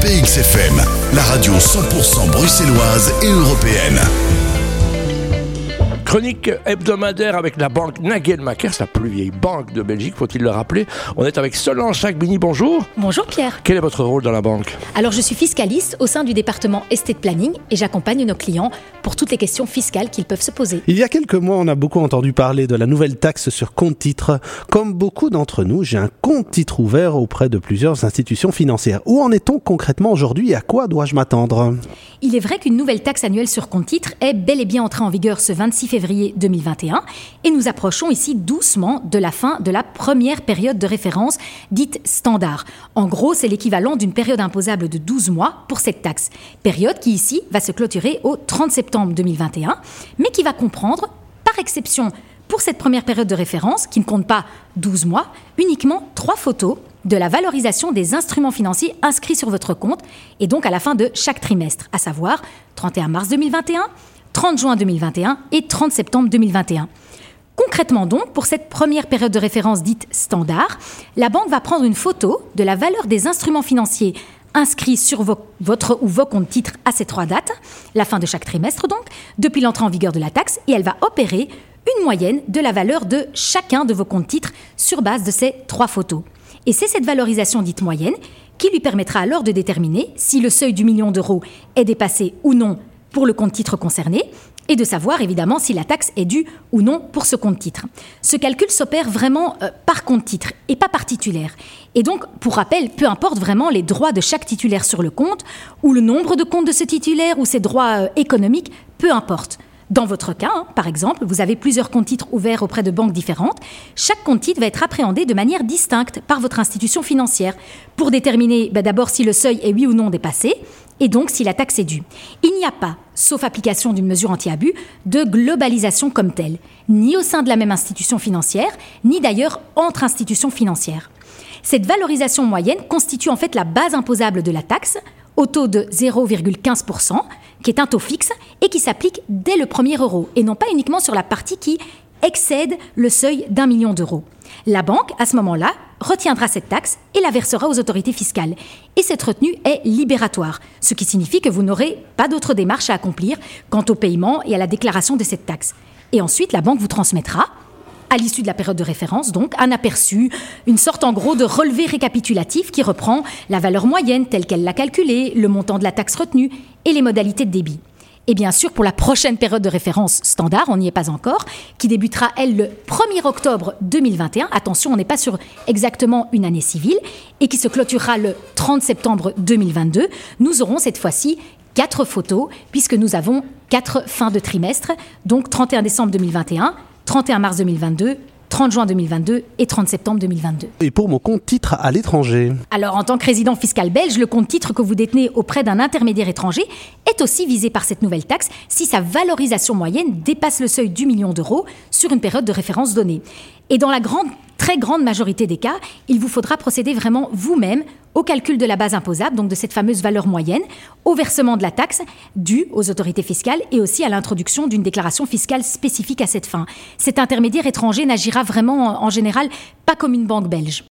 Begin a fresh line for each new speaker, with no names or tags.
BXFM, la radio 100% bruxelloise et européenne.
Chronique hebdomadaire avec la banque Nagel Makers, la plus vieille banque de Belgique, faut-il le rappeler. On est avec Solange Chagbini, bonjour.
Bonjour Pierre.
Quel est votre rôle dans la banque ?
Alors je suis fiscaliste au sein du département Estate Planning et j'accompagne nos clients pour toutes les questions fiscales qu'ils peuvent se poser.
Il y a quelques mois, on a beaucoup entendu parler de la nouvelle taxe sur compte-titres. Comme beaucoup d'entre nous, j'ai un compte-titre ouvert auprès de plusieurs institutions financières. Où en est-on concrètement aujourd'hui et à quoi dois-je m'attendre ?
Il est vrai qu'une nouvelle taxe annuelle sur compte-titres est bel et bien entrée en vigueur ce 26 février 2021 et nous approchons ici doucement de la fin de la première période de référence dite standard. En gros, c'est l'équivalent d'une période imposable de 12 mois pour cette taxe. Période qui ici va se clôturer au 30 septembre 2021, mais qui va comprendre, par exception pour cette première période de référence, qui ne compte pas 12 mois, uniquement 3 photos de la valorisation des instruments financiers inscrits sur votre compte et donc à la fin de chaque trimestre, à savoir 31 mars 2021, 30 juin 2021 et 30 septembre 2021. Concrètement donc, pour cette première période de référence dite standard, la banque va prendre une photo de la valeur des instruments financiers inscrits sur votre ou vos comptes titres à ces 3 dates, la fin de chaque trimestre donc, depuis l'entrée en vigueur de la taxe, et elle va opérer une moyenne de la valeur de chacun de vos comptes titres sur base de ces 3 photos. Et c'est cette valorisation dite moyenne qui lui permettra alors de déterminer si le seuil du million d'euros est dépassé ou non pour le compte titre concerné et de savoir évidemment si la taxe est due ou non pour ce compte titre. Ce calcul s'opère vraiment par compte titre et pas par titulaire. Et donc, pour rappel, peu importe vraiment les droits de chaque titulaire sur le compte ou le nombre de comptes de ce titulaire ou ses droits économiques, peu importe. Dans votre cas, par exemple, vous avez plusieurs comptes titres ouverts auprès de banques différentes. Chaque compte titre va être appréhendé de manière distincte par votre institution financière pour déterminer d'abord si le seuil est oui ou non dépassé et donc si la taxe est due. Il n'y a pas, sauf application d'une mesure anti-abus, de globalisation comme telle, ni au sein de la même institution financière, ni d'ailleurs entre institutions financières. Cette valorisation moyenne constitue en fait la base imposable de la taxe au taux de 0,15%, qui est un taux fixe et qui s'applique dès le premier euro, et non pas uniquement sur la partie qui excède le seuil d'1 million d'euros. La banque, à ce moment-là, retiendra cette taxe et la versera aux autorités fiscales. Et cette retenue est libératoire, ce qui signifie que vous n'aurez pas d'autres démarches à accomplir quant au paiement et à la déclaration de cette taxe. Et ensuite, la banque vous transmettra, à l'issue de la période de référence, donc, un aperçu, une sorte en gros de relevé récapitulatif qui reprend la valeur moyenne telle qu'elle l'a calculée, le montant de la taxe retenue et les modalités de débit. Et bien sûr, pour la prochaine période de référence standard, on n'y est pas encore, qui débutera, elle, le 1er octobre 2021, attention, on n'est pas sur exactement une année civile, et qui se clôturera le 30 septembre 2022, nous aurons cette fois-ci 4 photos, puisque nous avons 4 fins de trimestre, donc 31 décembre 2021, 31 mars 2022, 30 juin 2022 et 30 septembre 2022.
Et pour mon compte titre à l'étranger ?
Alors, en tant que résident fiscal belge, le compte titre que vous détenez auprès d'un intermédiaire étranger est aussi visé par cette nouvelle taxe si sa valorisation moyenne dépasse le seuil du million d'euros sur une période de référence donnée. Et dans la très grande majorité des cas, il vous faudra procéder vraiment vous-même au calcul de la base imposable, donc de cette fameuse valeur moyenne, au versement de la taxe due aux autorités fiscales et aussi à l'introduction d'une déclaration fiscale spécifique à cette fin. Cet intermédiaire étranger n'agira vraiment en général pas comme une banque belge.